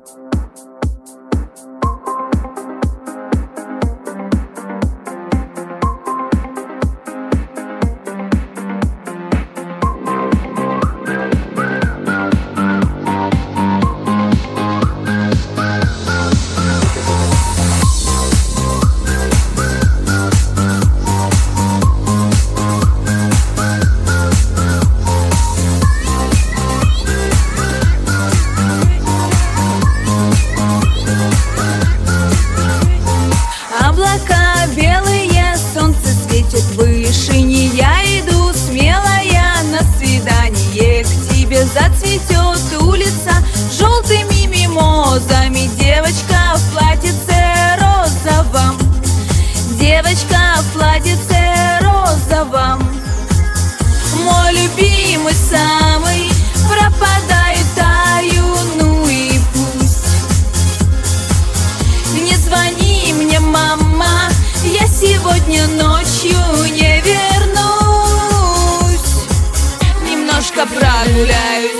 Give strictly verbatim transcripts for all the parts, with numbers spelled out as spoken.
Белые, солнце светит выше, не я иду смелая на свидание к тебе. Зацветет улица желтыми мимозами, девочка в платьице розовом, девочка в платьице розовом. Мой любимый самый пропадает, таю, ну и пусть. Не звони мне, мама, я сегодня ночью не вернусь. Немножко прогуляюсь.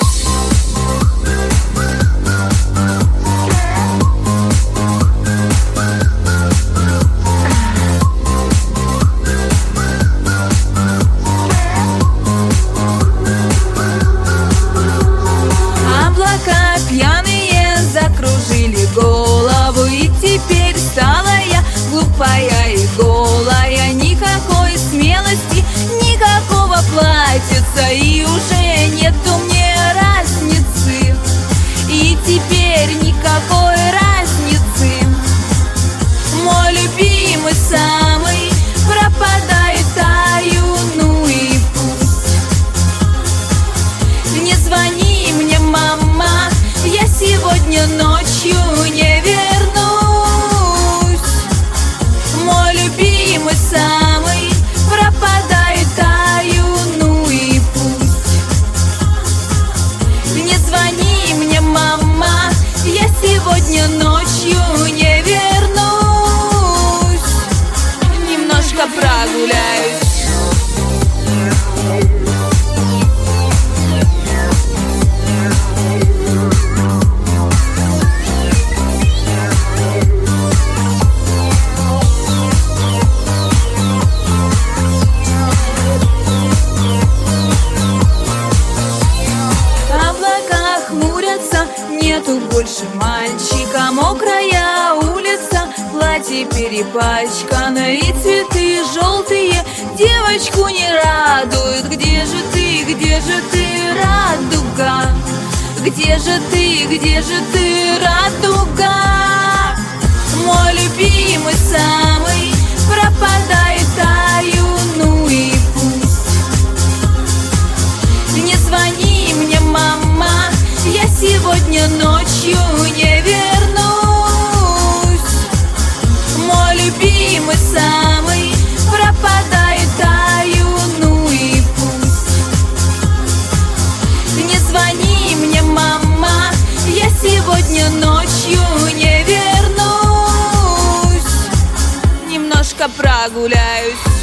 Облака пьяные закружили голову, и теперь стала я глупая и голая. Никакой смелости, никакого платьица, и уже нету мне разницы. И теперь никакой разницы. Мой любимый самый пропадает, таю, ну и пусть. Не звони мне, мама, я сегодня ночью не вернусь. Мой любимый самый пропадает, таю, ну и пусть. Не звони мне, мама, я сегодня ночью не вернусь. Немножко прогуляюсь. Нету больше мальчика, мокрая улица, платье перепачкано и цветы желтые девочку не радуют. Где же ты, где же ты, радуга? Где же ты, где же ты, радуга? Мой любимый самый пропадает, таю, ну и пусть. Не звони мне, мама, я сегодня ночью не вернусь. Мой любимый самый пропадает, таю, ну и пусть. Не звони мне, мама, я сегодня ночью не вернусь. Немножко прогуляюсь.